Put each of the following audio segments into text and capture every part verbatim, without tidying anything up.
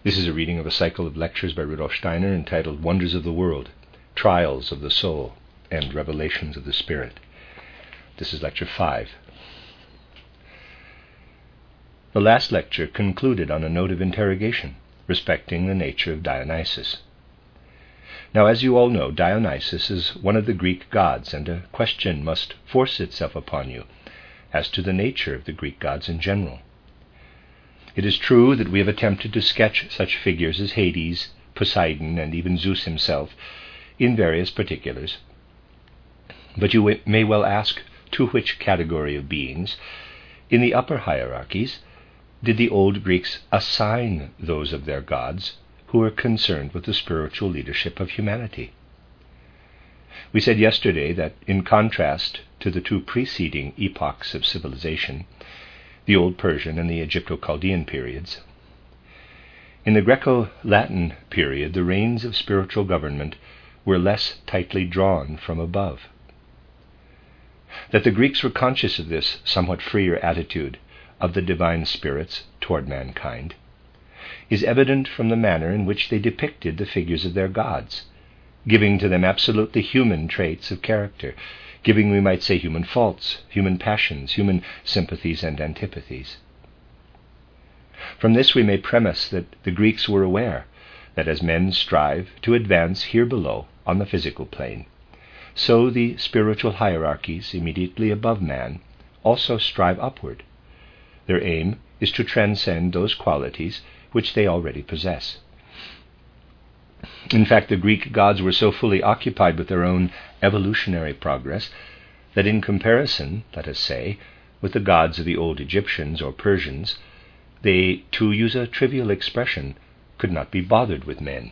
This is a reading of a cycle of lectures by Rudolf Steiner entitled Wonders of the World, Trials of the Soul, and Revelations of the Spirit. This is lecture five. The last lecture concluded on a note of interrogation respecting the nature of Dionysus. Now, as you all know, Dionysus is one of the Greek gods, and a question must force itself upon you as to the nature of the Greek gods in general. It is true that we have attempted to sketch such figures as Hades, Poseidon, and even Zeus himself in various particulars. But you may well ask to which category of beings, in the upper hierarchies, did the old Greeks assign those of their gods who were concerned with the spiritual leadership of humanity? We said yesterday that, in contrast to the two preceding epochs of civilization, the Old Persian and the Egypto-Chaldean periods, in the Greco-Latin period, the reins of spiritual government were less tightly drawn from above. That the Greeks were conscious of this somewhat freer attitude of the divine spirits toward mankind is evident from the manner in which they depicted the figures of their gods, giving to them absolutely human traits of character, giving, we might say, human faults, human passions, human sympathies and antipathies. From this we may premise that the Greeks were aware that as men strive to advance here below on the physical plane, so the spiritual hierarchies immediately above man also strive upward. Their aim is to transcend those qualities which they already possess. In fact, the Greek gods were so fully occupied with their own evolutionary progress that in comparison, let us say, with the gods of the old Egyptians or Persians, they, to use a trivial expression, could not be bothered with men.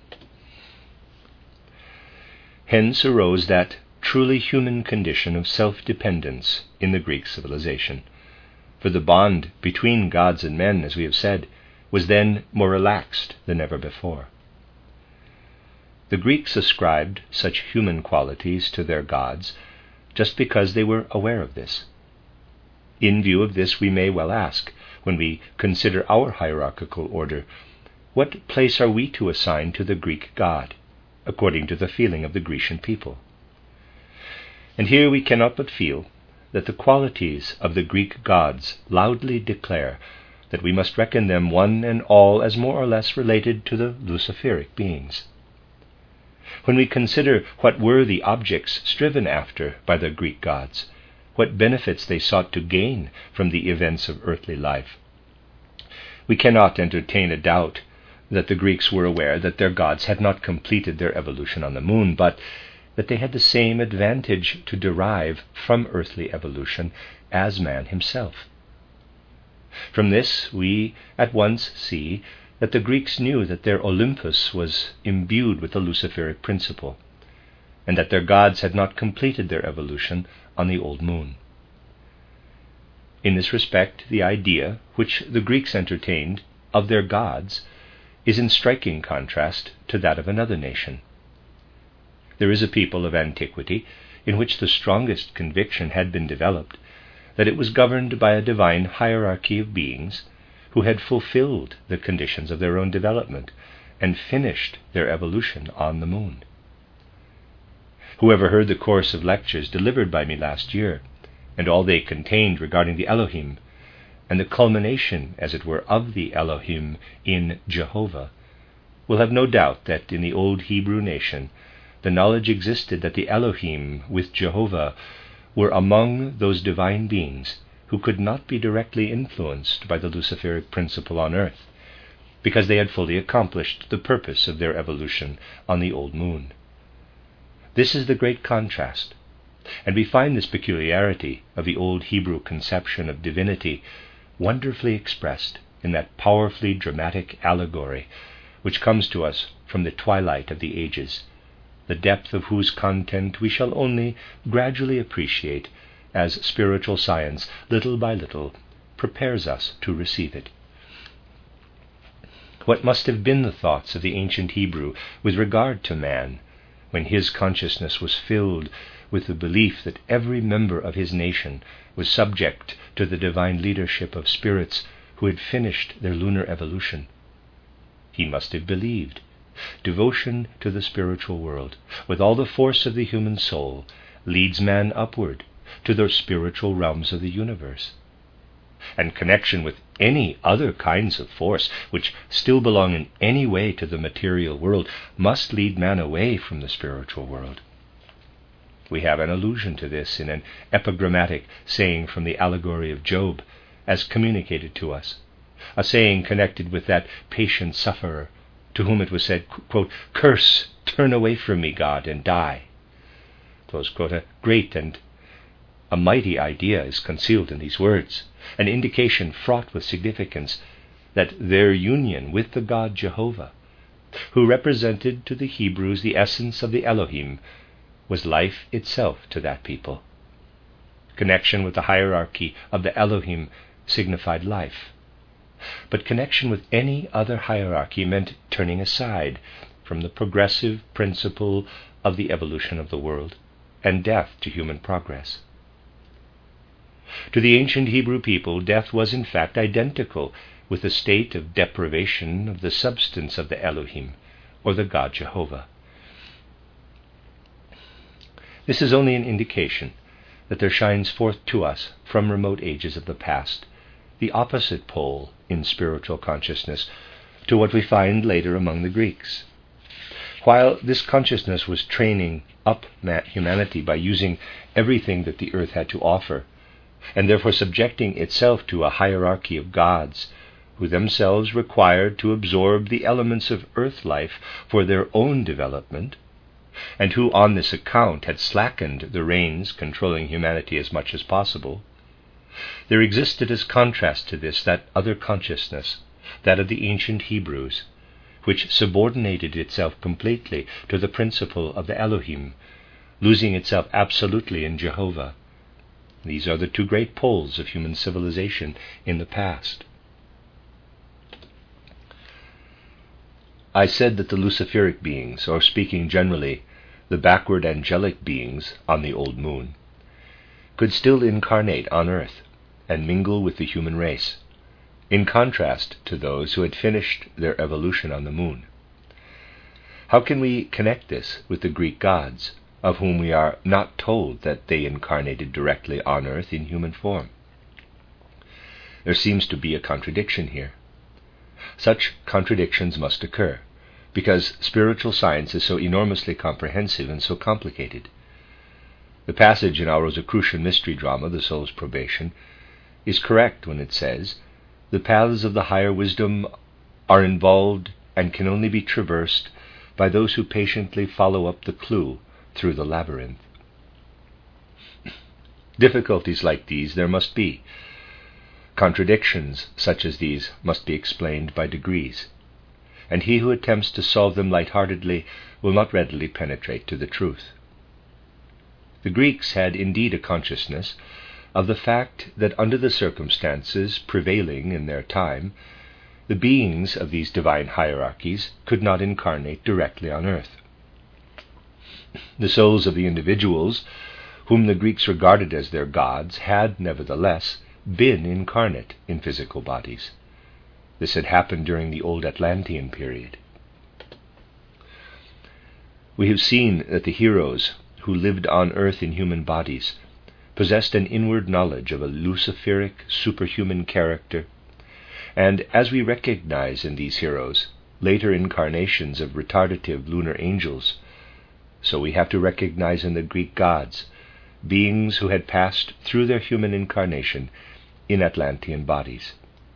Hence arose that truly human condition of self-dependence in the Greek civilization, for the bond between gods and men, as we have said, was then more relaxed than ever before. The Greeks ascribed such human qualities to their gods just because they were aware of this. In view of this, we may well ask, when we consider our hierarchical order, what place are we to assign to the Greek god, according to the feeling of the Grecian people? And here we cannot but feel that the qualities of the Greek gods loudly declare that we must reckon them one and all as more or less related to the Luciferic beings. When we consider what were the objects striven after by the Greek gods, what benefits they sought to gain from the events of earthly life, we cannot entertain a doubt that the Greeks were aware that their gods had not completed their evolution on the moon, but that they had the same advantage to derive from earthly evolution as man himself. From this we at once see that the Greeks knew that their Olympus was imbued with the Luciferic principle, and that their gods had not completed their evolution on the old moon. In this respect, the idea which the Greeks entertained of their gods is in striking contrast to that of another nation. There is a people of antiquity in which the strongest conviction had been developed that it was governed by a divine hierarchy of beings who had fulfilled the conditions of their own development and finished their evolution on the moon. Whoever heard the course of lectures delivered by me last year, and all they contained regarding the Elohim, and the culmination, as it were, of the Elohim in Jehovah, will have no doubt that in the old Hebrew nation the knowledge existed that the Elohim with Jehovah were among those divine beings who could not be directly influenced by the Luciferic principle on earth, because they had fully accomplished the purpose of their evolution on the old moon. This is the great contrast, and we find this peculiarity of the old Hebrew conception of divinity wonderfully expressed in that powerfully dramatic allegory which comes to us from the twilight of the ages, the depth of whose content we shall only gradually appreciate as spiritual science, little by little, prepares us to receive it. What must have been the thoughts of the ancient Hebrew with regard to man, when his consciousness was filled with the belief that every member of his nation was subject to the divine leadership of spirits who had finished their lunar evolution? he must have believed. Devotion to the spiritual world, with all the force of the human soul, leads man upward to the spiritual realms of the universe. And connection with any other kinds of force, which still belong in any way to the material world, must lead man away from the spiritual world. We have an allusion to this in an epigrammatic saying from the allegory of Job, as communicated to us, a saying connected with that patient sufferer to whom it was said, quote, "Curse, turn away from me, God, and die." Close quote. A great and a mighty idea is concealed in these words, an indication fraught with significance that their union with the God Jehovah, who represented to the Hebrews the essence of the Elohim, was life itself to that people. Connection with the hierarchy of the Elohim signified life. But connection with any other hierarchy meant turning aside from the progressive principle of the evolution of the world and death to human progress. To the ancient Hebrew people, death was in fact identical with a state of deprivation of the substance of the Elohim, or the God Jehovah. This is only an indication that there shines forth to us from remote ages of the past the opposite pole in spiritual consciousness to what we find later among the Greeks. While this consciousness was training up humanity by using everything that the earth had to offer, and therefore subjecting itself to a hierarchy of gods who themselves required to absorb the elements of earth life for their own development, and who on this account had slackened the reins controlling humanity as much as possible, there existed as contrast to this that other consciousness, that of the ancient Hebrews, which subordinated itself completely to the principle of the Elohim, losing itself absolutely in Jehovah. These are the two great poles of human civilization in the past. I said that the Luciferic beings, or speaking generally, the backward angelic beings on the old moon, could still incarnate on earth and mingle with the human race, in contrast to those who had finished their evolution on the moon. How can we connect this with the Greek gods, of whom we are not told that they incarnated directly on earth in human form? There seems to be a contradiction here. Such contradictions must occur, because spiritual science is so enormously comprehensive and so complicated. The passage in our Rosicrucian mystery drama, The Soul's Probation, is correct when it says, "The paths of the higher wisdom are involved and can only be traversed by those who patiently follow up the clue through the labyrinth." Difficulties like these there must be. Contradictions such as these must be explained by degrees, and he who attempts to solve them light-heartedly will not readily penetrate to the truth. The Greeks had indeed a consciousness of the fact that under the circumstances prevailing in their time, the beings of these divine hierarchies could not incarnate directly on earth. The souls of the individuals whom the Greeks regarded as their gods had, nevertheless, been incarnate in physical bodies. This had happened during the old Atlantean period. We have seen that the heroes who lived on earth in human bodies possessed an inward knowledge of a luciferic, superhuman character, and as we recognize in these heroes later incarnations of retardative lunar angels, so we have to recognize in the Greek gods beings who had passed through their human incarnation in Atlantean bodies.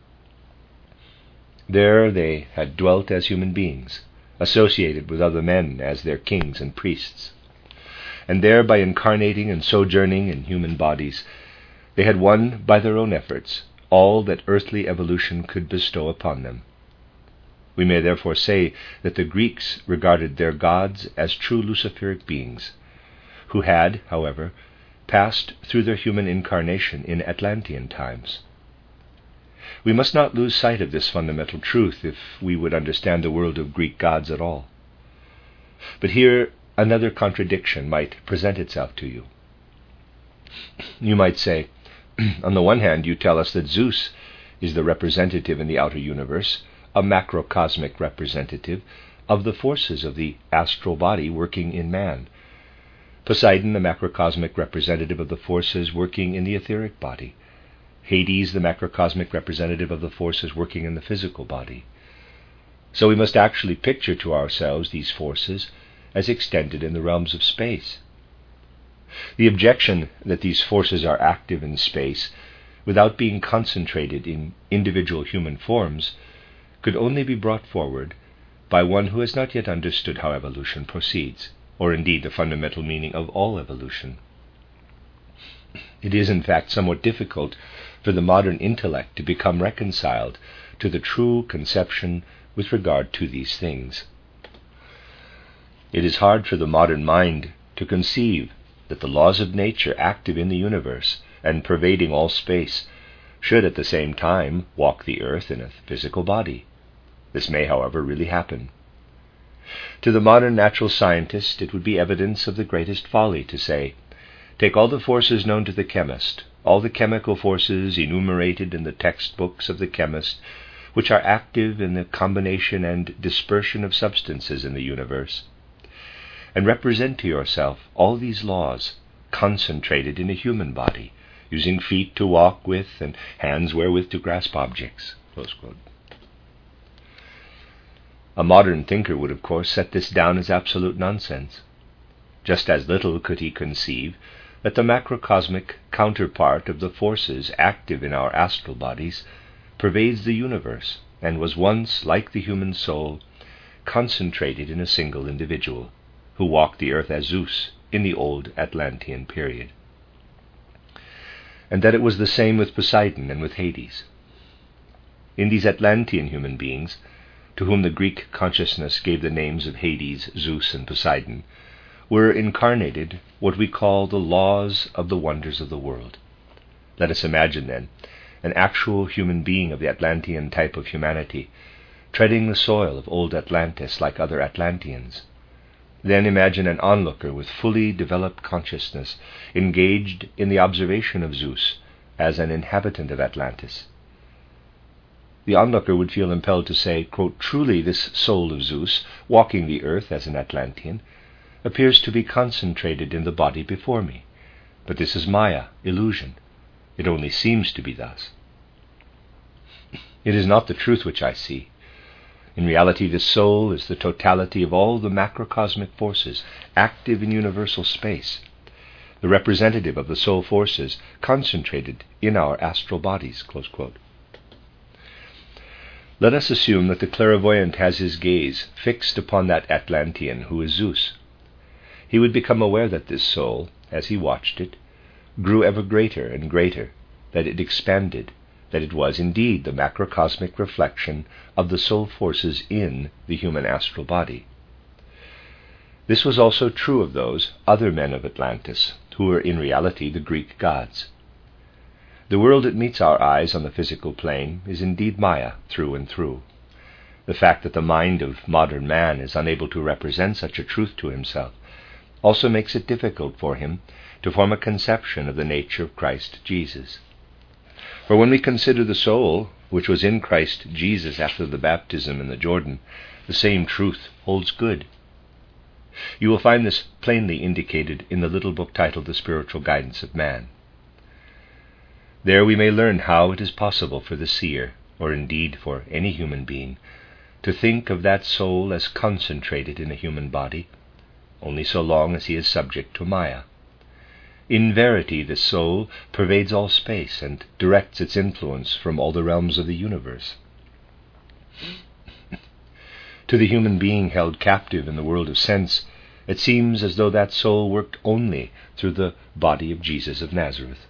There they had dwelt as human beings, associated with other men as their kings and priests, and there, by incarnating and sojourning in human bodies, they had won by their own efforts all that earthly evolution could bestow upon them. We may therefore say that the Greeks regarded their gods as true luciferic beings, who had, however, passed through their human incarnation in Atlantean times. We must not lose sight of this fundamental truth if we would understand the world of Greek gods at all. But here another contradiction might present itself to you. You might say, on the one hand, you tell us that Zeus is the representative in the outer universe a macrocosmic representative of the forces of the astral body working in man. Poseidon, the macrocosmic representative of the forces working in the etheric body. Hades, the macrocosmic representative of the forces working in the physical body. So we must actually picture to ourselves these forces as extended in the realms of space. The objection that these forces are active in space without being concentrated in individual human forms could only be brought forward by one who has not yet understood how evolution proceeds, or indeed the fundamental meaning of all evolution. It is in fact somewhat difficult for the modern intellect to become reconciled to the true conception with regard to these things. It is hard for the modern mind to conceive that the laws of nature active in the universe and pervading all space should at the same time walk the earth in a physical body. This may, however, really happen. To the modern natural scientist, it would be evidence of the greatest folly to say, take all the forces known to the chemist, all the chemical forces enumerated in the textbooks of the chemist, which are active in the combination and dispersion of substances in the universe, and represent to yourself all these laws concentrated in a human body, using feet to walk with and hands wherewith to grasp objects. Close quote. A modern thinker would, of course, set this down as absolute nonsense. Just as little could he conceive that the macrocosmic counterpart of the forces active in our astral bodies pervades the universe and was once, like the human soul, concentrated in a single individual, who walked the earth as Zeus in the old Atlantean period. And that it was the same with Poseidon and with Hades. In these Atlantean human beings, to whom the Greek consciousness gave the names of Hades, Zeus, and Poseidon, were incarnated what we call the laws of the wonders of the world. Let us imagine, then, an actual human being of the Atlantean type of humanity, treading the soil of old Atlantis like other Atlanteans. Then imagine an onlooker with fully developed consciousness, engaged in the observation of Zeus as an inhabitant of Atlantis. The onlooker would feel impelled to say, quote, truly this soul of Zeus, walking the earth as an Atlantean, appears to be concentrated in the body before me. But this is Maya, illusion. It only seems to be thus. It is not the truth which I see. In reality, the soul is the totality of all the macrocosmic forces active in universal space, the representative of the soul forces concentrated in our astral bodies. Close quote. Let us assume that the clairvoyant has his gaze fixed upon that Atlantean who is Zeus. He would become aware that this soul, as he watched it, grew ever greater and greater, that it expanded, that it was indeed the macrocosmic reflection of the soul forces in the human astral body. This was also true of those other men of Atlantis, who were in reality the Greek gods. The world that meets our eyes on the physical plane is indeed Maya through and through. The fact that the mind of modern man is unable to represent such a truth to himself also makes it difficult for him to form a conception of the nature of Christ Jesus. For when we consider the soul which was in Christ Jesus after the baptism in the Jordan, the same truth holds good. You will find this plainly indicated in the little book titled The Spiritual Guidance of Man. There we may learn how it is possible for the seer, or indeed for any human being, to think of that soul as concentrated in a human body, only so long as he is subject to Maya. In verity, the soul pervades all space and directs its influence from all the realms of the universe. To the human being held captive in the world of sense, it seems as though that soul worked only through the body of Jesus of Nazareth.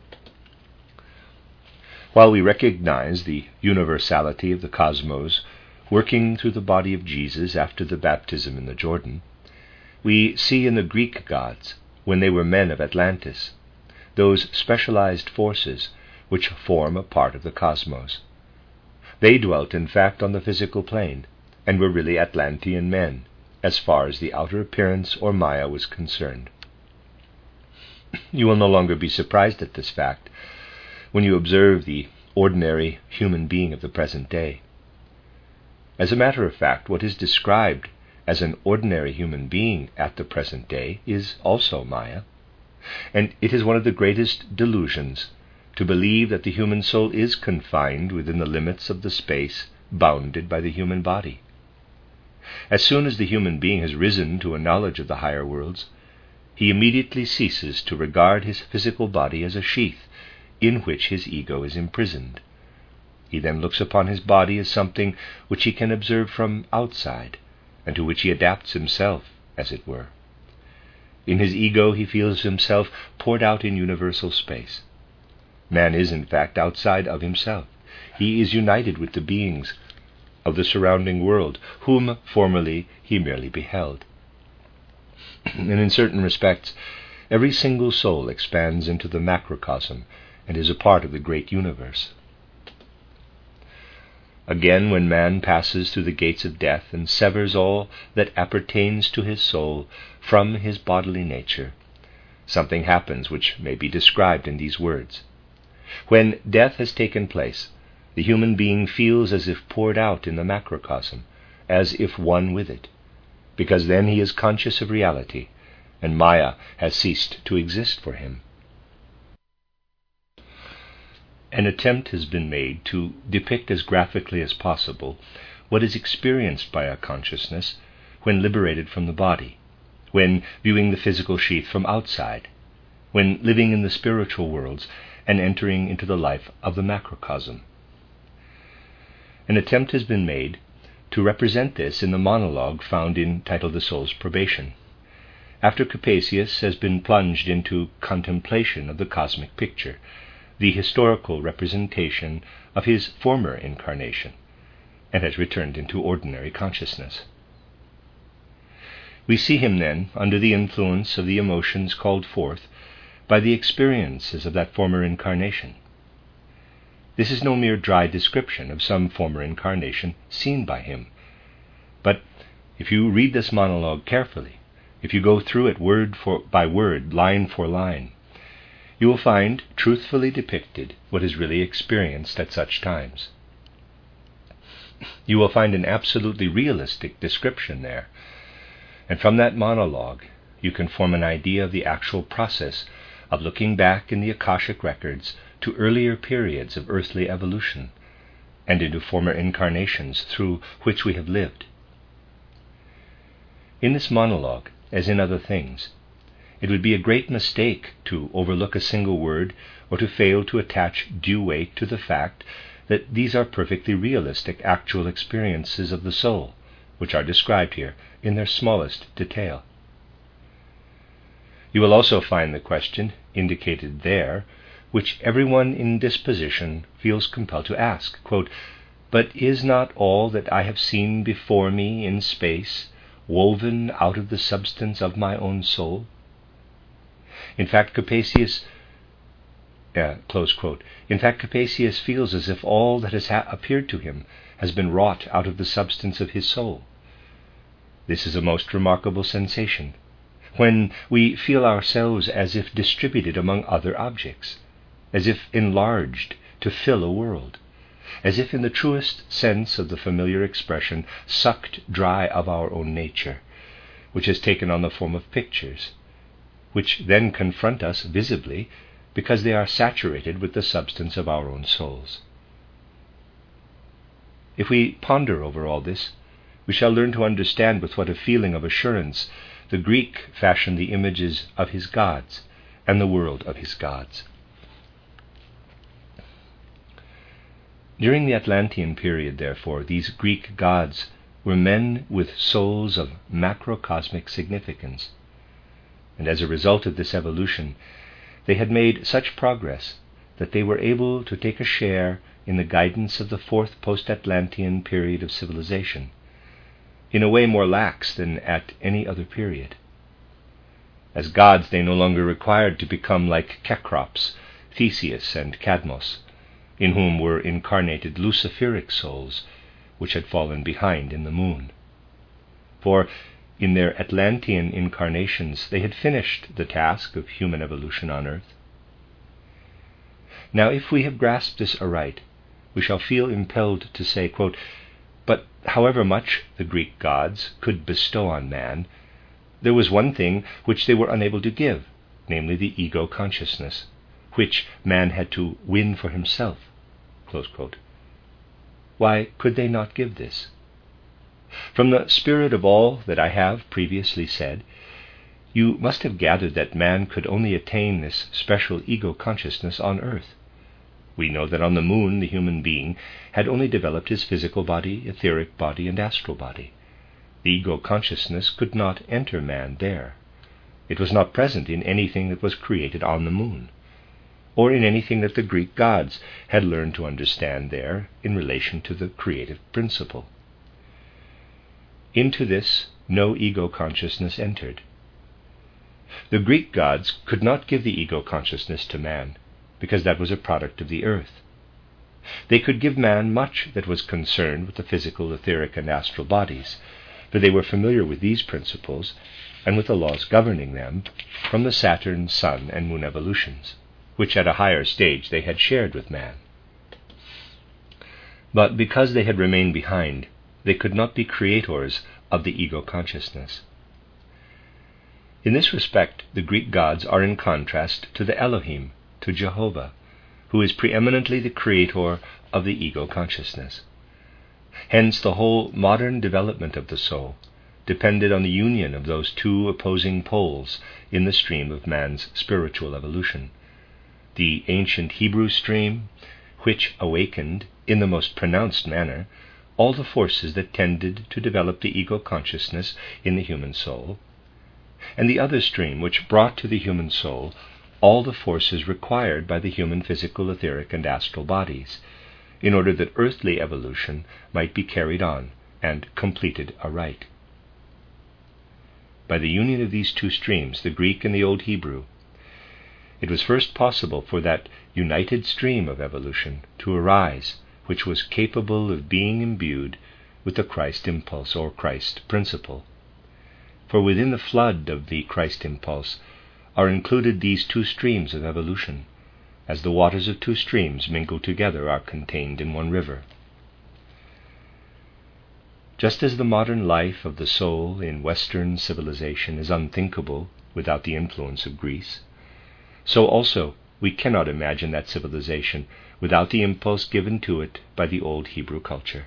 While we recognize the universality of the cosmos working through the body of Jesus after the baptism in the Jordan, we see in the Greek gods, when they were men of Atlantis, those specialized forces which form a part of the cosmos. They dwelt, in fact, on the physical plane, and were really Atlantean men, as far as the outer appearance or Maya was concerned. You will no longer be surprised at this fact when you observe the ordinary human being of the present day. As a matter of fact, what is described as an ordinary human being at the present day is also Maya, and it is one of the greatest delusions to believe that the human soul is confined within the limits of the space bounded by the human body. As soon as the human being has risen to a knowledge of the higher worlds, he immediately ceases to regard his physical body as a sheath in which his ego is imprisoned. He then looks upon his body as something which he can observe from outside, and to which he adapts himself, as it were. In his ego he feels himself poured out in universal space. Man is, in fact, outside of himself. He is united with the beings of the surrounding world, whom formerly he merely beheld. And in certain respects, every single soul expands into the macrocosm and is a part of the great universe. Again, when man passes through the gates of death and severs all that appertains to his soul from his bodily nature, something happens which may be described in these words. When death has taken place, the human being feels as if poured out in the macrocosm, as if one with it, because then he is conscious of reality, and Maya has ceased to exist for him. An attempt has been made to depict as graphically as possible what is experienced by a consciousness when liberated from the body, when viewing the physical sheath from outside, when living in the spiritual worlds and entering into the life of the macrocosm. An attempt has been made to represent this in the monologue found in Title The Soul's Probation, after Capesius has been plunged into contemplation of the cosmic picture, the historical representation of his former incarnation, and has returned into ordinary consciousness. We see him then under the influence of the emotions called forth by the experiences of that former incarnation. This is no mere dry description of some former incarnation seen by him, but if you read this monologue carefully, if you go through it word for, by word, line for line, you will find truthfully depicted what is really experienced at such times. You will find an absolutely realistic description there, and from that monologue you can form an idea of the actual process of looking back in the Akashic records to earlier periods of earthly evolution, and into former incarnations through which we have lived. In this monologue, as in other things, it would be a great mistake to overlook a single word or to fail to attach due weight to the fact that these are perfectly realistic actual experiences of the soul, which are described here in their smallest detail. You will also find the question indicated there, which everyone in disposition feels compelled to ask, quote, "But is not all that I have seen before me in space woven out of the substance of my own soul?" In fact, Capesius, uh, close quote, in fact, Capesius feels as if all that has ha- appeared to him has been wrought out of the substance of his soul. This is a most remarkable sensation, when we feel ourselves as if distributed among other objects, as if enlarged to fill a world, as if in the truest sense of the familiar expression sucked dry of our own nature, which has taken on the form of pictures, which then confront us visibly because they are saturated with the substance of our own souls. If we ponder over all this, we shall learn to understand with what a feeling of assurance the Greek fashioned the images of his gods and the world of his gods. During the Atlantean period, therefore, these Greek gods were men with souls of macrocosmic significance, and as a result of this evolution, they had made such progress that they were able to take a share in the guidance of the fourth post-Atlantean period of civilization, in a way more lax than at any other period. As gods, they no longer required to become like Cecrops, Theseus, and Cadmos, in whom were incarnated luciferic souls, which had fallen behind in the moon. For in their Atlantean incarnations they had finished the task of human evolution on earth. Now, if we have grasped this aright, we shall feel impelled to say, quote, But however much the Greek gods could bestow on man, there was one thing which they were unable to give, namely the ego consciousness, which man had to win for himself. Close quote. Why could they not give this? From the spirit of all that I have previously said, you must have gathered that man could only attain this special ego consciousness on earth. We know that on the moon the human being had only developed his physical body, etheric body, and astral body. The ego consciousness could not enter man there. It was not present in anything that was created on the moon, or in anything that the Greek gods had learned to understand there in relation to the creative principle. Into this no ego consciousness entered. The Greek gods could not give the ego consciousness to man, because that was a product of the earth. They could give man much that was concerned with the physical, etheric, and astral bodies, for they were familiar with these principles and with the laws governing them from the Saturn, Sun, and Moon evolutions, which at a higher stage they had shared with man. But because they had remained behind, they could not be creators of the ego consciousness. In this respect, the Greek gods are in contrast to the Elohim, to Jehovah, who is preeminently the creator of the ego consciousness. Hence the whole modern development of the soul depended on the union of those two opposing poles in the stream of man's spiritual evolution. The ancient Hebrew stream, which awakened, in the most pronounced manner, all the forces that tended to develop the ego consciousness in the human soul, and the other stream which brought to the human soul all the forces required by the human physical, etheric, and astral bodies, in order that earthly evolution might be carried on and completed aright. By the union of these two streams, the Greek and the Old Hebrew, it was first possible for that united stream of evolution to arise, which was capable of being imbued with the Christ impulse or Christ principle. For within the flood of the Christ impulse are included these two streams of evolution, as the waters of two streams mingled together are contained in one river. Just as the modern life of the soul in Western civilization is unthinkable without the influence of Greece, so also we cannot imagine that civilization without the impulse given to it by the old Hebrew culture.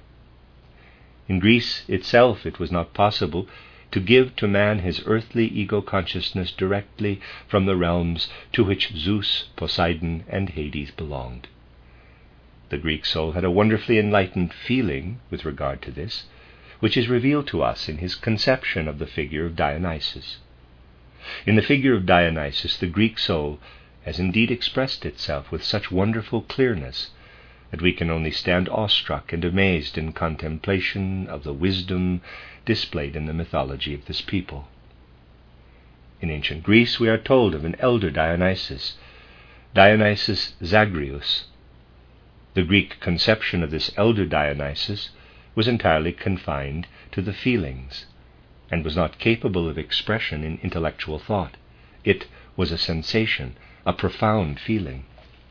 In Greece itself it was not possible to give to man his earthly ego consciousness directly from the realms to which Zeus, Poseidon, and Hades belonged. The Greek soul had a wonderfully enlightened feeling with regard to this, which is revealed to us in his conception of the figure of Dionysus. In the figure of Dionysus, the Greek soul has indeed expressed itself with such wonderful clearness that we can only stand awestruck and amazed in contemplation of the wisdom displayed in the mythology of this people. In ancient Greece we are told of an elder Dionysus, Dionysus Zagreus. The Greek conception of this elder Dionysus was entirely confined to the feelings, and was not capable of expression in intellectual thought. It was a sensation, a profound feeling.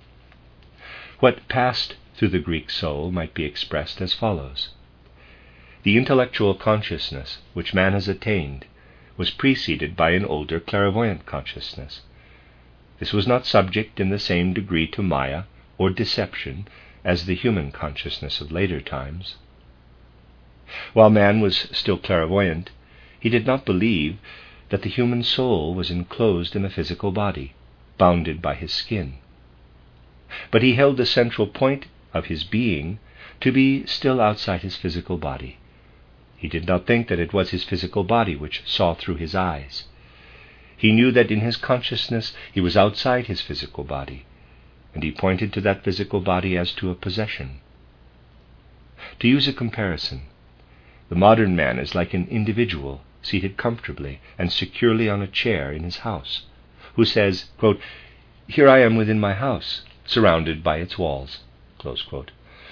What passed through the Greek soul might be expressed as follows. The intellectual consciousness which man has attained was preceded by an older clairvoyant consciousness. This was not subject in the same degree to maya or deception as the human consciousness of later times. While man was still clairvoyant, he did not believe that the human soul was enclosed in a physical body, bounded by his skin. But he held the central point of his being to be still outside his physical body. He did not think that it was his physical body which saw through his eyes. He knew that in his consciousness he was outside his physical body, and he pointed to that physical body as to a possession. To use a comparison, the modern man is like an individual seated comfortably and securely on a chair in his house, who says, quote, "Here I am within my house, surrounded by its walls." Close quote.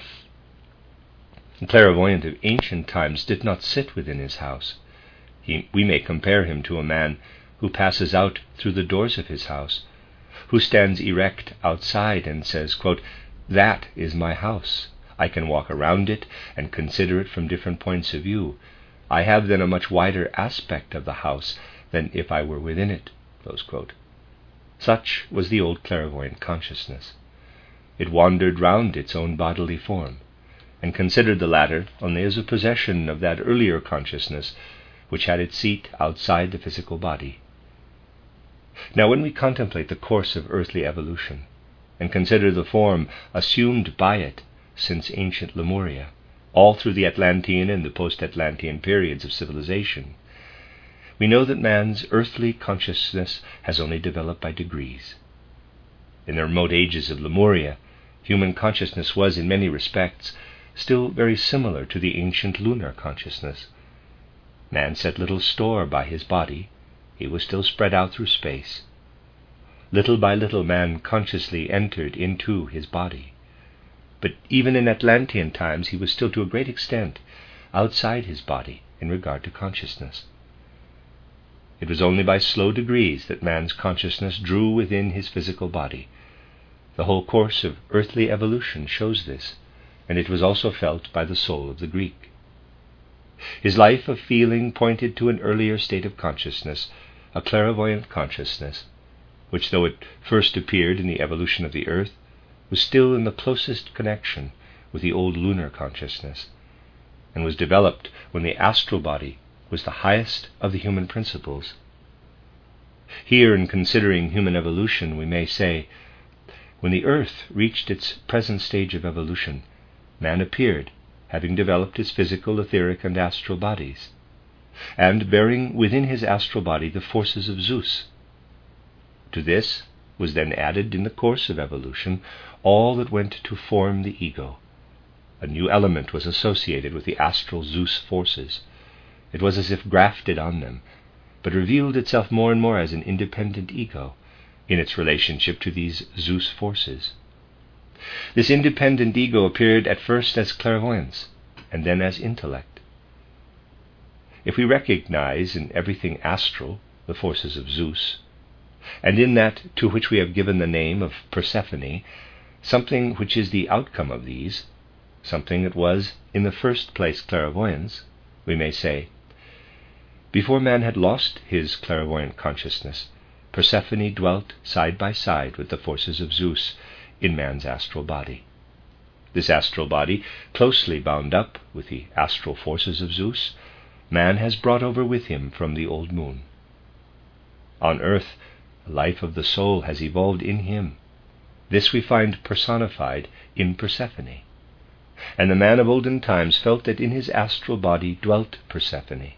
The clairvoyant of ancient times did not sit within his house. He, we may compare him to a man who passes out through the doors of his house, who stands erect outside and says, quote, "That is my house. I can walk around it and consider it from different points of view. I have then a much wider aspect of the house than if I were within it." Close quote. Such was the old clairvoyant consciousness. It wandered round its own bodily form, and considered the latter only as a possession of that earlier consciousness which had its seat outside the physical body. Now, when we contemplate the course of earthly evolution, and consider the form assumed by it since ancient Lemuria, all through the Atlantean and the post-Atlantean periods of civilization, we know that man's earthly consciousness has only developed by degrees. In the remote ages of Lemuria, human consciousness was, in many respects, still very similar to the ancient lunar consciousness. Man set little store by his body. He was still spread out through space. Little by little man consciously entered into his body. But even in Atlantean times he was still to a great extent outside his body in regard to consciousness. It was only by slow degrees that man's consciousness drew within his physical body. The whole course of earthly evolution shows this, and it was also felt by the soul of the Greek. His life of feeling pointed to an earlier state of consciousness, a clairvoyant consciousness, which, though it first appeared in the evolution of the earth, was still in the closest connection with the old lunar consciousness, and was developed when the astral body was the highest of the human principles. Here, in considering human evolution, we may say, when the earth reached its present stage of evolution, man appeared, having developed his physical, etheric, and astral bodies, and bearing within his astral body the forces of Zeus. To this was then added, in the course of evolution, all that went to form the ego. A new element was associated with the astral Zeus forces. It was as if grafted on them, but revealed itself more and more as an independent ego in its relationship to these Zeus forces. This independent ego appeared at first as clairvoyance, and then as intellect. If we recognize in everything astral the forces of Zeus, and in that to which we have given the name of Persephone, something which is the outcome of these, something that was in the first place clairvoyance, we may say, before man had lost his clairvoyant consciousness, Persephone dwelt side by side with the forces of Zeus in man's astral body. This astral body, closely bound up with the astral forces of Zeus, man has brought over with him from the old moon. On earth, the life of the soul has evolved in him. This we find personified in Persephone. And the man of olden times felt that in his astral body dwelt Persephone.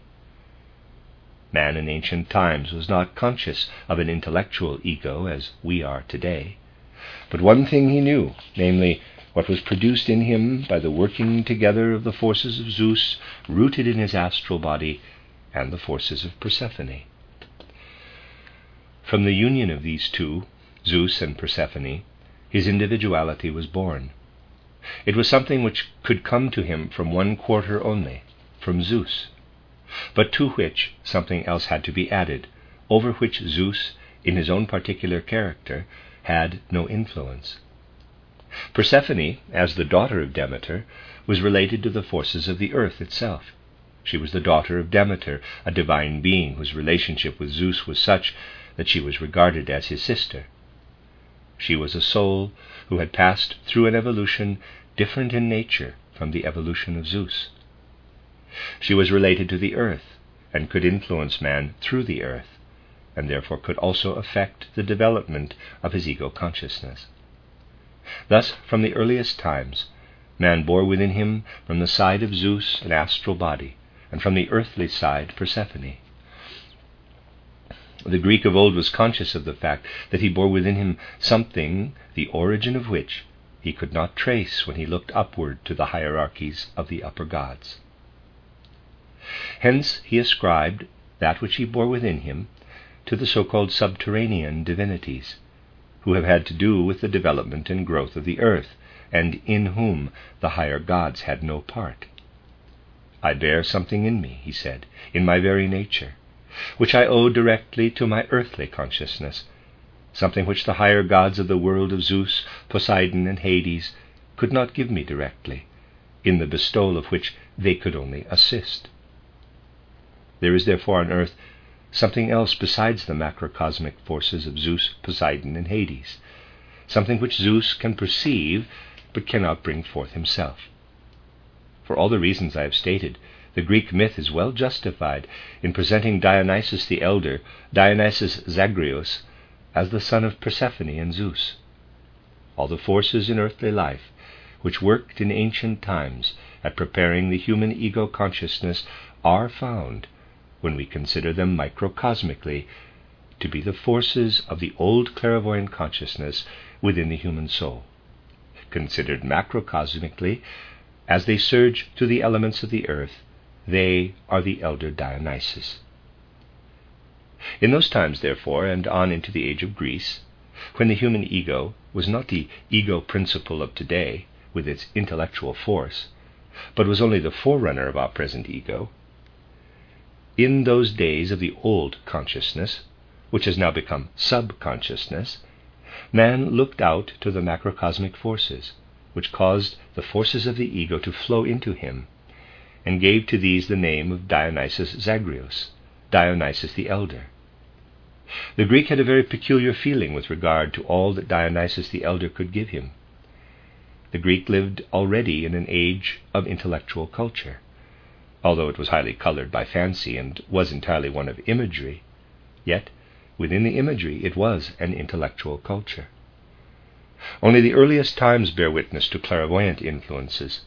Man in ancient times was not conscious of an intellectual ego as we are today, but one thing he knew, namely, what was produced in him by the working together of the forces of Zeus rooted in his astral body and the forces of Persephone. From the union of these two, Zeus and Persephone, his individuality was born. It was something which could come to him from one quarter only, from Zeus, but to which something else had to be added, over which Zeus, in his own particular character, had no influence. Persephone, as the daughter of Demeter, was related to the forces of the earth itself. She was the daughter of Demeter, a divine being whose relationship with Zeus was such that she was regarded as his sister. She was a soul who had passed through an evolution different in nature from the evolution of Zeus. She was related to the earth, and could influence man through the earth, and therefore could also affect the development of his ego consciousness. Thus, from the earliest times, man bore within him from the side of Zeus an astral body, and from the earthly side Persephone. The Greek of old was conscious of the fact that he bore within him something, the origin of which he could not trace when he looked upward to the hierarchies of the upper gods. Hence he ascribed that which he bore within him to the so-called subterranean divinities, who have had to do with the development and growth of the earth, and in whom the higher gods had no part. I bear something in me, he said, in my very nature, which I owe directly to my earthly consciousness, something which the higher gods of the world of Zeus, Poseidon, and Hades could not give me directly, in the bestowal of which they could only assist. There is therefore on earth something else besides the macrocosmic forces of Zeus, Poseidon, and Hades, something which Zeus can perceive but cannot bring forth himself. For all the reasons I have stated, the Greek myth is well justified in presenting Dionysus the Elder, Dionysus Zagreus, as the son of Persephone and Zeus. All the forces in earthly life which worked in ancient times at preparing the human ego consciousness are found, when we consider them microcosmically, to be the forces of the old clairvoyant consciousness within the human soul. Considered macrocosmically, as they surge through the elements of the earth, they are the elder Dionysus. In those times, therefore, and on into the age of Greece, when the human ego was not the ego principle of today, with its intellectual force, but was only the forerunner of our present ego, in those days of the old consciousness, which has now become subconsciousness, man looked out to the macrocosmic forces, which caused the forces of the ego to flow into him, and gave to these the name of Dionysus Zagreus, Dionysus the Elder. The Greek had a very peculiar feeling with regard to all that Dionysus the Elder could give him. The Greek lived already in an age of intellectual culture. Although it was highly colored by fancy and was entirely one of imagery, yet within the imagery it was an intellectual culture. Only the earliest times bear witness to clairvoyant influences.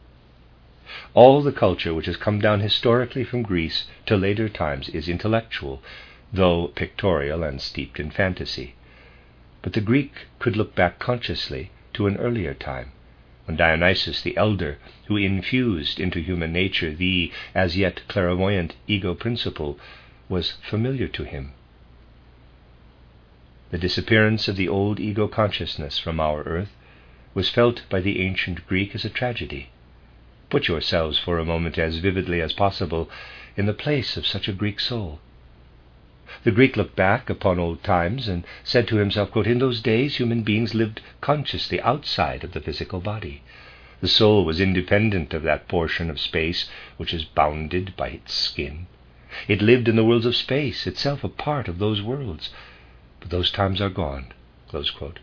All the culture which has come down historically from Greece to later times is intellectual, though pictorial and steeped in fantasy. But the Greek could look back consciously to an earlier time, when Dionysus the Elder, who infused into human nature the as yet clairvoyant ego principle, was familiar to him. The disappearance of the old ego consciousness from our earth was felt by the ancient Greek as a tragedy. Put yourselves for a moment as vividly as possible in the place of such a Greek soul. The Greek looked back upon old times and said to himself, quote, "In those days human beings lived consciously outside of the physical body. The soul was independent of that portion of space which is bounded by its skin. It lived in the worlds of space, itself a part of those worlds. But those times are gone." Close quote.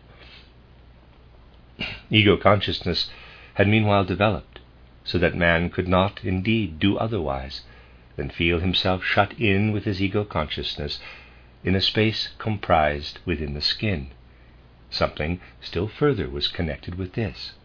Ego consciousness had meanwhile developed, so that man could not indeed do otherwise than feel himself shut in with his ego consciousness in a space comprised within the skin. Something still further was connected with this.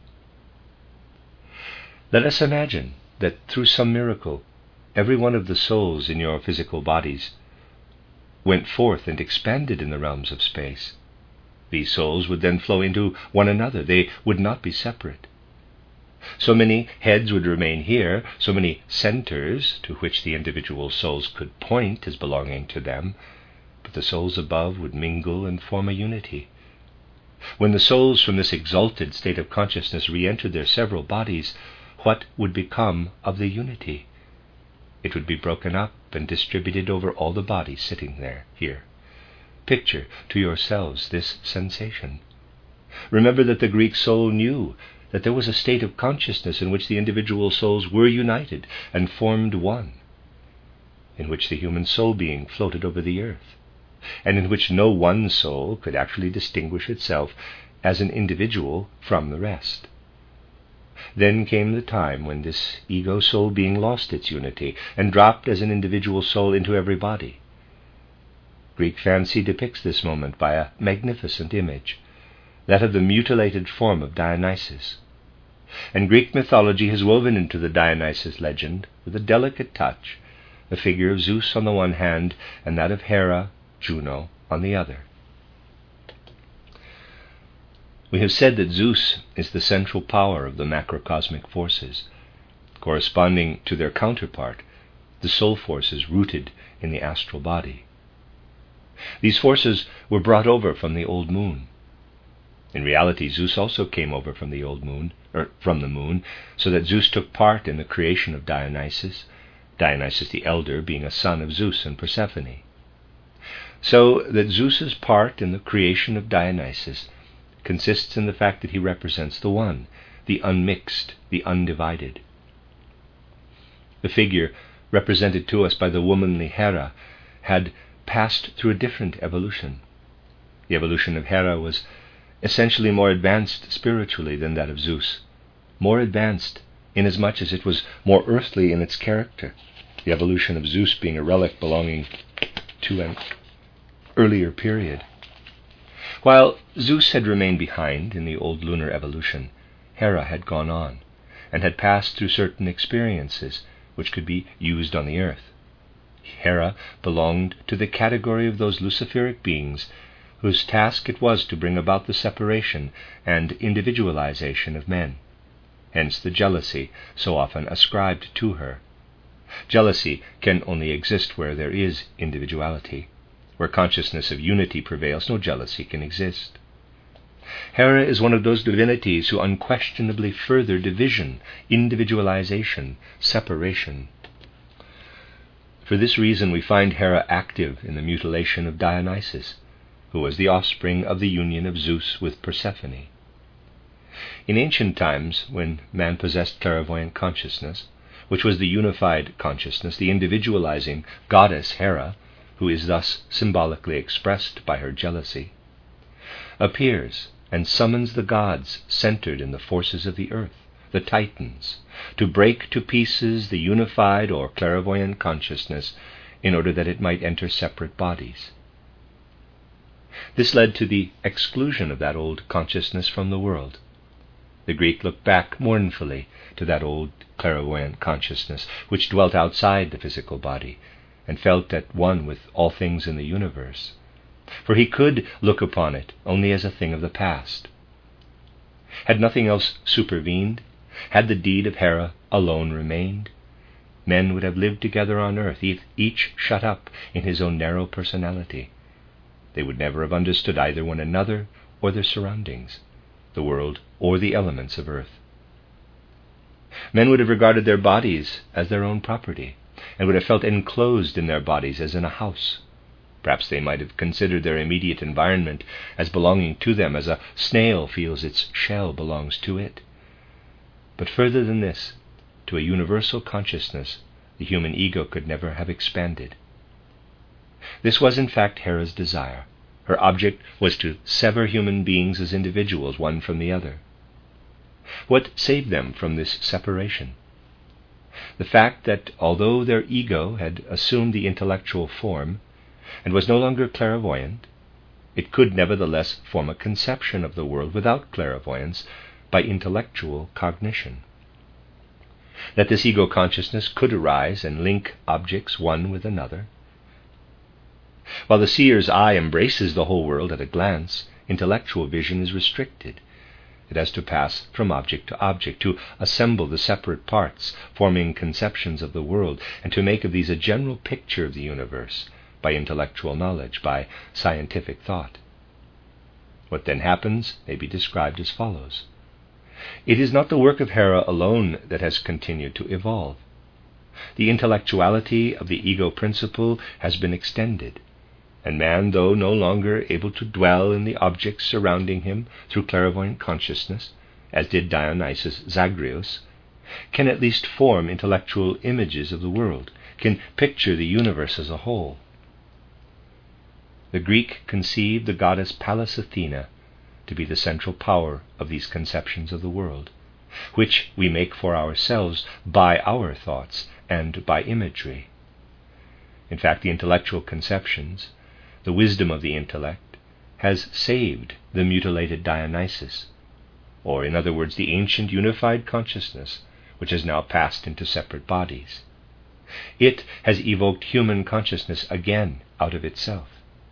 Let us imagine that through some miracle every one of the souls in your physical bodies went forth and expanded in the realms of space. These souls would then flow into one another. They would not be separate. So many heads would remain here, so many centers to which the individual souls could point as belonging to them, but the souls above would mingle and form a unity. When the souls from this exalted state of consciousness re-entered their several bodies, what would become of the unity? It would be broken up and distributed over all the bodies sitting there, here. Picture to yourselves this sensation. Remember that the Greek soul knew that there was a state of consciousness in which the individual souls were united and formed one, in which the human soul being floated over the earth, and in which no one soul could actually distinguish itself as an individual from the rest. Then came the time when this ego soul being lost its unity and dropped as an individual soul into every body. Greek fancy depicts this moment by a magnificent image, that of the mutilated form of Dionysus. And Greek mythology has woven into the Dionysus legend, with a delicate touch, the figure of Zeus on the one hand and that of Hera, Juno, on the other. We have said that Zeus is the central power of the macrocosmic forces, corresponding to their counterpart, the soul forces rooted in the astral body. These forces were brought over from the old moon. In reality, Zeus also came over from the old moon, or from the moon, so that Zeus took part in the creation of Dionysus, Dionysus the Elder being a son of Zeus and Persephone. So that Zeus's part in the creation of Dionysus consists in the fact that he represents the one, the unmixed, the undivided. The figure represented to us by the womanly Hera had passed through a different evolution. The evolution of Hera was essentially more advanced spiritually than that of Zeus, more advanced inasmuch as it was more earthly in its character, the evolution of Zeus being a relic belonging to an earlier period. While Zeus had remained behind in the old lunar evolution, Hera had gone on, and had passed through certain experiences which could be used on the earth. Hera belonged to the category of those luciferic beings whose task it was to bring about the separation and individualization of men. Hence the jealousy so often ascribed to her. Jealousy can only exist where there is individuality. Where consciousness of unity prevails, no jealousy can exist. Hera is one of those divinities who unquestionably further division, individualization, separation. For this reason we find Hera active in the mutilation of Dionysus, who was the offspring of the union of Zeus with Persephone. In ancient times, when man possessed clairvoyant consciousness, which was the unified consciousness, the individualizing goddess Hera, who is thus symbolically expressed by her jealousy, appears and summons the gods centered in the forces of the earth, the Titans, to break to pieces the unified or clairvoyant consciousness in order that it might enter separate bodies. This led to the exclusion of that old consciousness from the world. The Greek looked back mournfully to that old clairvoyant consciousness which dwelt outside the physical body and felt at one with all things in the universe, for he could look upon it only as a thing of the past. Had nothing else supervened, had the deed of Hera alone remained, men would have lived together on earth, each shut up in his own narrow personality. They would never have understood either one another or their surroundings, the world or the elements of earth. Men would have regarded their bodies as their own property, and would have felt enclosed in their bodies as in a house. Perhaps they might have considered their immediate environment as belonging to them, as a snail feels its shell belongs to it. But further than this, to a universal consciousness, the human ego could never have expanded. This was in fact Hera's desire. Her object was to sever human beings as individuals, one from the other. What saved them from this separation? The fact that although their ego had assumed the intellectual form and was no longer clairvoyant, it could nevertheless form a conception of the world without clairvoyance by intellectual cognition. That this ego consciousness could arise and link objects one with another. While the seer's eye embraces the whole world at a glance, intellectual vision is restricted. It has to pass from object to object, to assemble the separate parts, forming conceptions of the world, and to make of these a general picture of the universe, by intellectual knowledge, by scientific thought. What then happens may be described as follows. It is not the work of Hera alone that has continued to evolve. The intellectuality of the ego principle has been extended, and man, though no longer able to dwell in the objects surrounding him through clairvoyant consciousness, as did Dionysus Zagreus, can at least form intellectual images of the world, can picture the universe as a whole. The Greek conceived the goddess Pallas Athena to be the central power of these conceptions of the world, which we make for ourselves by our thoughts and by imagery. In fact, the intellectual conceptions, the wisdom of the intellect, has saved the mutilated Dionysus, or in other words, the ancient unified consciousness, which has now passed into separate bodies. It has evoked human consciousness again out of itself.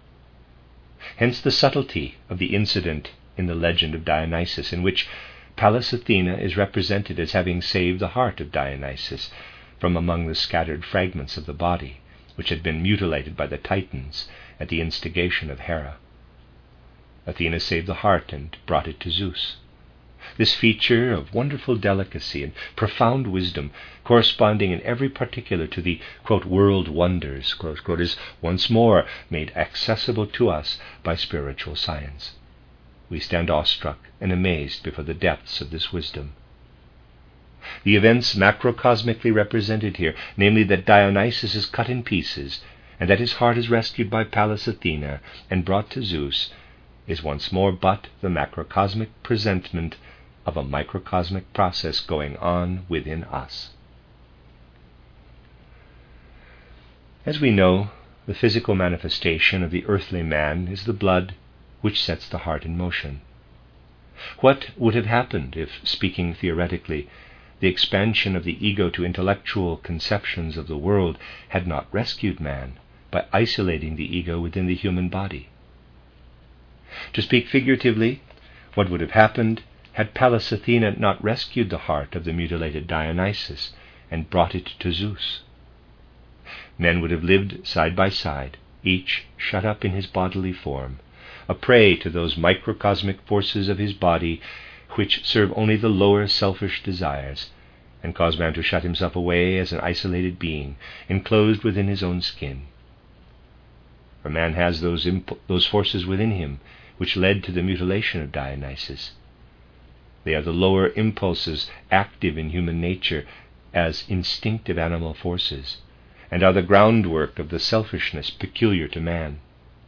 Hence the subtlety of the incident in the legend of Dionysus, in which Pallas Athena is represented as having saved the heart of Dionysus from among the scattered fragments of the body, which had been mutilated by the Titans at the instigation of Hera. Athena saved the heart and brought it to Zeus. This feature of wonderful delicacy and profound wisdom, corresponding in every particular to the, quote, world wonders, quote, quote, is once more made accessible to us by spiritual science. We stand awestruck and amazed before the depths of this wisdom. The events macrocosmically represented here, namely that Dionysus is cut in pieces, and that his heart is rescued by Pallas Athena and brought to Zeus, is once more but the macrocosmic presentment of a microcosmic process going on within us. As we know, the physical manifestation of the earthly man is the blood which sets the heart in motion. What would have happened if, speaking theoretically, the expansion of the ego to intellectual conceptions of the world had not rescued man by isolating the ego within the human body? To speak figuratively, what would have happened had Pallas Athena not rescued the heart of the mutilated Dionysus and brought it to Zeus? Men would have lived side by side, each shut up in his bodily form, a prey to those microcosmic forces of his body which serve only the lower selfish desires, and cause man to shut himself away as an isolated being, enclosed within his own skin. For man has those imp- those forces within him which led to the mutilation of Dionysus. They are the lower impulses active in human nature as instinctive animal forces, and are the groundwork of the selfishness peculiar to man.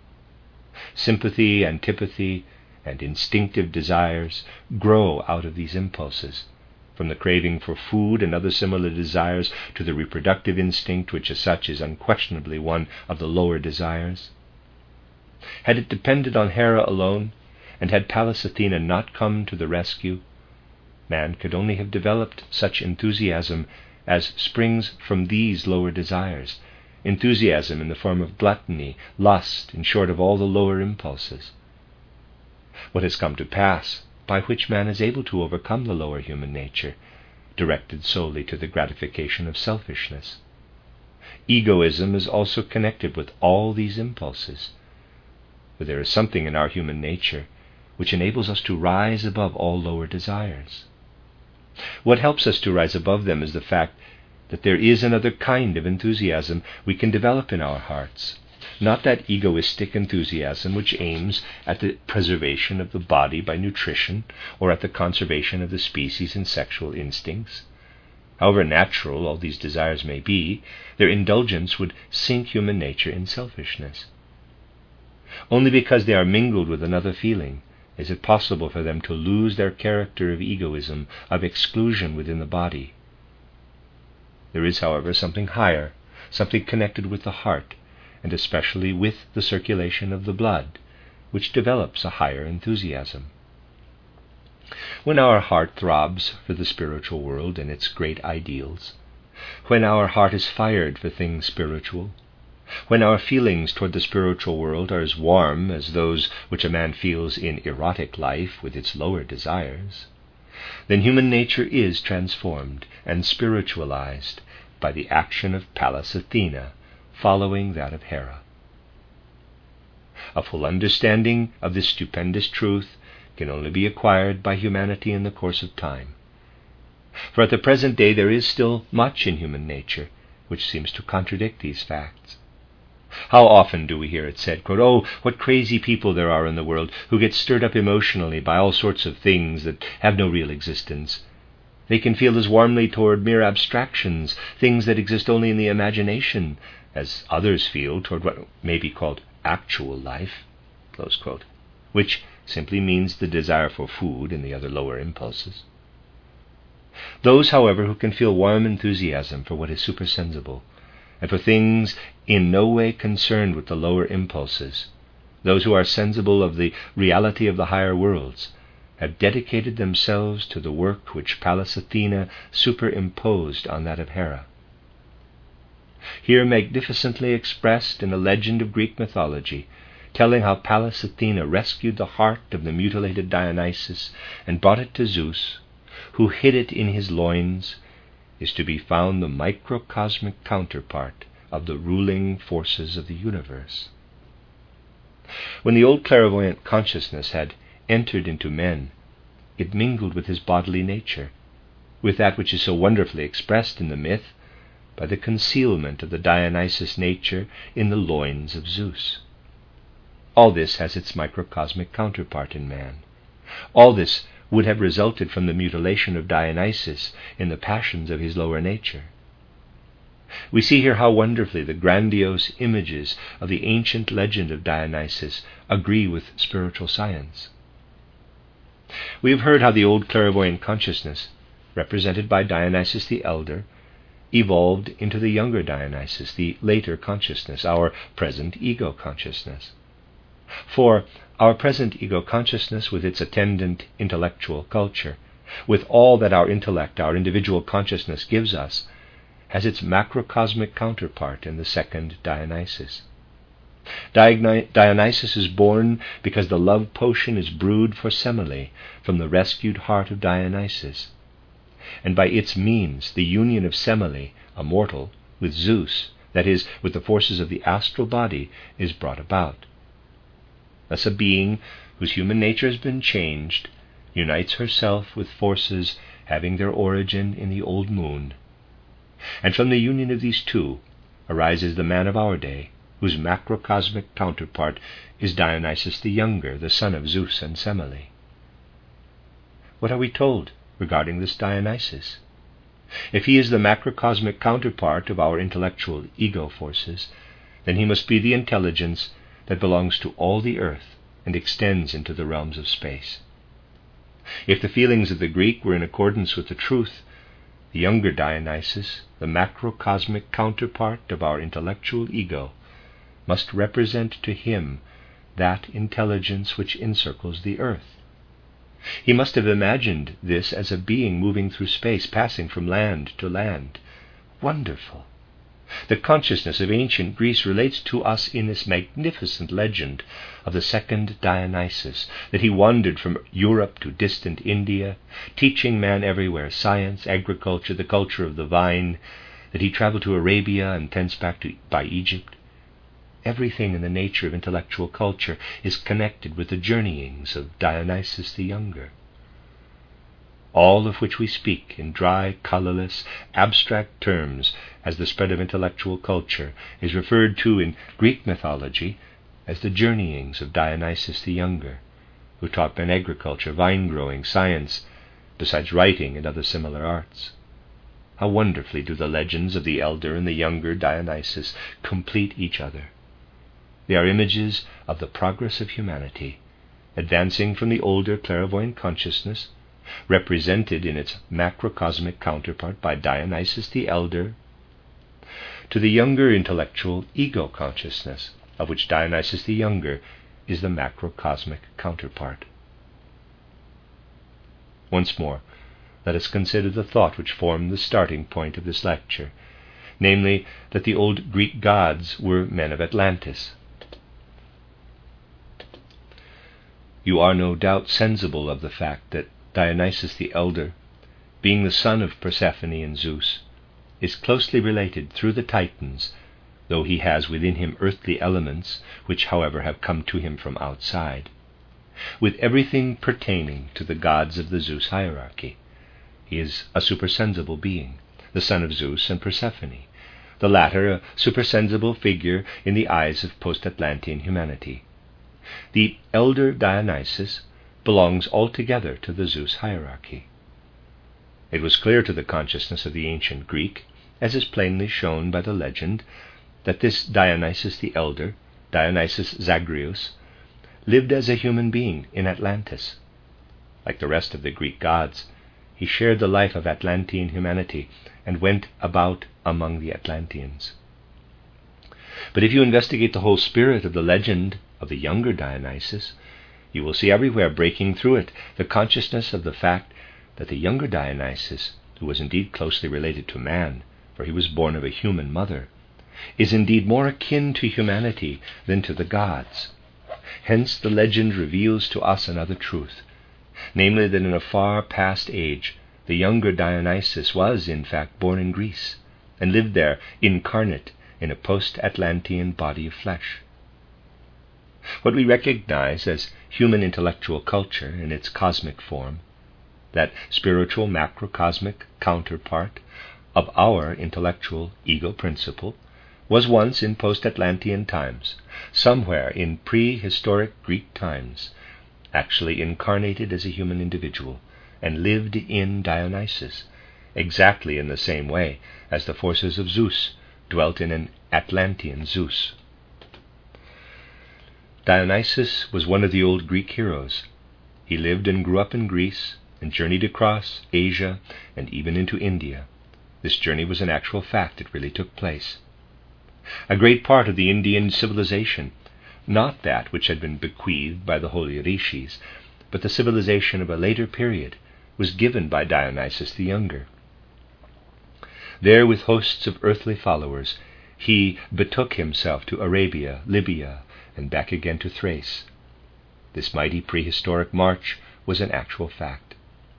Sympathy, antipathy, and instinctive desires grow out of these impulses, from the craving for food and other similar desires to the reproductive instinct, which as such is unquestionably one of the lower desires. Had it depended on Hera alone, and had Pallas Athena not come to the rescue, man could only have developed such enthusiasm as springs from these lower desires, enthusiasm in the form of gluttony, lust, in short, of all the lower impulses. What has come to pass, by which man is able to overcome the lower human nature, directed solely to the gratification of selfishness. Egoism is also connected with all these impulses, for there is something in our human nature which enables us to rise above all lower desires. What helps us to rise above them is the fact that there is another kind of enthusiasm we can develop in our hearts, not that egoistic enthusiasm which aims at the preservation of the body by nutrition or at the conservation of the species in sexual instincts. However natural all these desires may be, their indulgence would sink human nature in selfishness. Only because they are mingled with another feeling is it possible for them to lose their character of egoism, of exclusion within the body. There is, however, something higher, something connected with the heart, and especially with the circulation of the blood, which develops a higher enthusiasm. When our heart throbs for the spiritual world and its great ideals, when our heart is fired for things spiritual, when our feelings toward the spiritual world are as warm as those which a man feels in erotic life with its lower desires, then human nature is transformed and spiritualized by the action of Pallas Athena, following that of Hera. A full understanding of this stupendous truth can only be acquired by humanity in the course of time. For at the present day there is still much in human nature which seems to contradict these facts. How often do we hear it said, quote, "Oh, what crazy people there are in the world who get stirred up emotionally by all sorts of things that have no real existence. They can feel as warmly toward mere abstractions, things that exist only in the imagination, as others feel toward what may be called actual life," close quote, which simply means the desire for food and the other lower impulses. Those, however, who can feel warm enthusiasm for what is supersensible, and for things in no way concerned with the lower impulses, those who are sensible of the reality of the higher worlds, have dedicated themselves to the work which Pallas Athena superimposed on that of Hera. Here magnificently expressed in a legend of Greek mythology, telling how Pallas Athena rescued the heart of the mutilated Dionysus and brought it to Zeus, who hid it in his loins, is to be found the microcosmic counterpart of the ruling forces of the universe. When the old clairvoyant consciousness had entered into men, it mingled with his bodily nature, with that which is so wonderfully expressed in the myth by the concealment of the Dionysus nature in the loins of Zeus. All this has its microcosmic counterpart in man. All this would have resulted from the mutilation of Dionysus in the passions of his lower nature. We see here how wonderfully the grandiose images of the ancient legend of Dionysus agree with spiritual science. We have heard how the old clairvoyant consciousness, represented by Dionysus the Elder, evolved into the younger Dionysus, the later consciousness, our present ego consciousness. For our present ego consciousness, with its attendant intellectual culture, with all that our intellect, our individual consciousness gives us, has its macrocosmic counterpart in the second Dionysus. Dionysus is born because the love potion is brewed for Semele from the rescued heart of Dionysus, and by its means the union of Semele, a mortal, with Zeus, that is, with the forces of the astral body, is brought about. Thus a being whose human nature has been changed unites herself with forces having their origin in the old moon. And from the union of these two arises the man of our day, whose macrocosmic counterpart is Dionysus the Younger, the son of Zeus and Semele. What are we told regarding this Dionysus? If he is the macrocosmic counterpart of our intellectual ego forces, then he must be the intelligence that belongs to all the earth and extends into the realms of space. If the feelings of the Greek were in accordance with the truth, the younger Dionysus, the macrocosmic counterpart of our intellectual ego, must represent to him that intelligence which encircles the earth. He must have imagined this as a being moving through space, passing from land to land. Wonderful! The consciousness of ancient Greece relates to us in this magnificent legend of the second Dionysus, that he wandered from Europe to distant India, teaching man everywhere science, agriculture, the culture of the vine, that he traveled to Arabia and thence back to, by Egypt. Everything in the nature of intellectual culture is connected with the journeyings of Dionysus the Younger. All of which we speak in dry, colorless, abstract terms as the spread of intellectual culture is referred to in Greek mythology as the journeyings of Dionysus the Younger, who taught men agriculture, vine-growing, science, besides writing and other similar arts. How wonderfully do the legends of the elder and the younger Dionysus complete each other. They are images of the progress of humanity, advancing from the older clairvoyant consciousness, represented in its macrocosmic counterpart by Dionysus the Elder, to the younger intellectual ego consciousness, of which Dionysus the Younger is the macrocosmic counterpart. Once more, let us consider the thought which formed the starting point of this lecture, namely, that the old Greek gods were men of Atlantis. You are no doubt sensible of the fact that Dionysus the Elder, being the son of Persephone and Zeus, is closely related through the Titans, though he has within him earthly elements, which, however, have come to him from outside, with everything pertaining to the gods of the Zeus hierarchy. He is a supersensible being, the son of Zeus and Persephone, the latter a supersensible figure in the eyes of post-Atlantean humanity. The elder Dionysus belongs altogether to the Zeus hierarchy. It was clear to the consciousness of the ancient Greek, as is plainly shown by the legend, that this Dionysus the Elder, Dionysus Zagreus, lived as a human being in Atlantis. Like the rest of the Greek gods, he shared the life of Atlantean humanity and went about among the Atlanteans. But if you investigate the whole spirit of the legend of the younger Dionysus, you will see everywhere breaking through it the consciousness of the fact that the younger Dionysus, who was indeed closely related to man, for he was born of a human mother, is indeed more akin to humanity than to the gods. Hence the legend reveals to us another truth, namely that in a far past age the younger Dionysus was in fact born in Greece, and lived there incarnate in a post-Atlantean body of flesh. What we recognize as human intellectual culture in its cosmic form, that spiritual macrocosmic counterpart of our intellectual ego principle, was once in post-Atlantean times, somewhere in prehistoric Greek times, actually incarnated as a human individual, and lived in Dionysus, exactly in the same way as the forces of Zeus dwelt in an Atlantean Zeus. Dionysus was one of the old Greek heroes. He lived and grew up in Greece, and journeyed across Asia and even into India. This journey was an actual fact. It really took place. A great part of the Indian civilization, not that which had been bequeathed by the holy rishis, but the civilization of a later period, was given by Dionysus the Younger. There, with hosts of earthly followers, he betook himself to Arabia, Libya, and back again to Thrace. This mighty prehistoric march was an actual fact.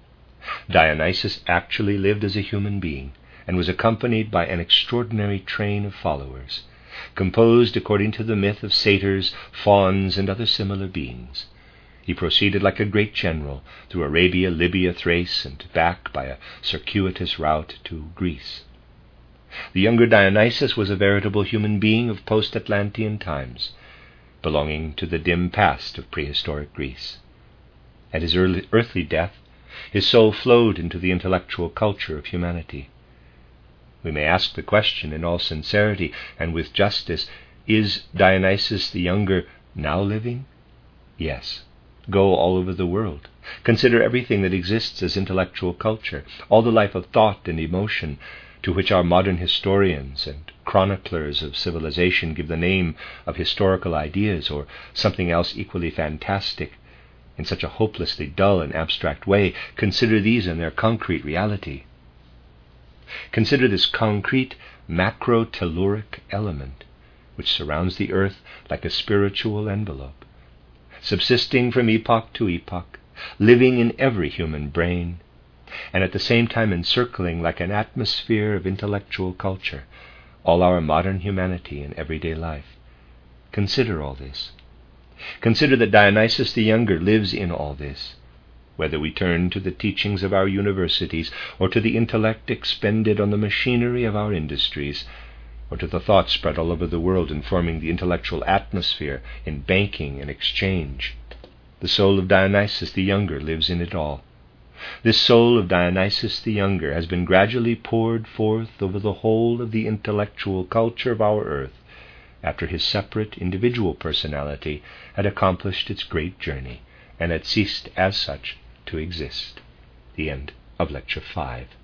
Dionysus actually lived as a human being, and was accompanied by an extraordinary train of followers, composed according to the myth of satyrs, fauns, and other similar beings. He proceeded like a great general through Arabia, Libya, Thrace, and back by a circuitous route to Greece. The younger Dionysus was a veritable human being of post-Atlantean times, belonging to the dim past of prehistoric Greece. At his early, earthly death, his soul flowed into the intellectual culture of humanity. We may ask the question in all sincerity and with justice, is Dionysus the Younger now living? Yes. Go all over the world. Consider everything that exists as intellectual culture, all the life of thought and emotion to which our modern historians and chroniclers of civilization give the name of historical ideas or something else equally fantastic in such a hopelessly dull and abstract way. Consider these in their concrete reality. Consider this concrete macro-telluric element which surrounds the earth like a spiritual envelope, subsisting from epoch to epoch, living in every human brain, and at the same time encircling like an atmosphere of intellectual culture all our modern humanity and everyday life. Consider all this. Consider that Dionysus the Younger lives in all this, whether we turn to the teachings of our universities, or to the intellect expended on the machinery of our industries, or to the thought spread all over the world in forming the intellectual atmosphere in banking and exchange. The soul of Dionysus the Younger lives in it all. This soul of Dionysus the Younger has been gradually poured forth over the whole of the intellectual culture of our earth, after his separate individual personality had accomplished its great journey, and had ceased as such to exist. The end of Lecture five.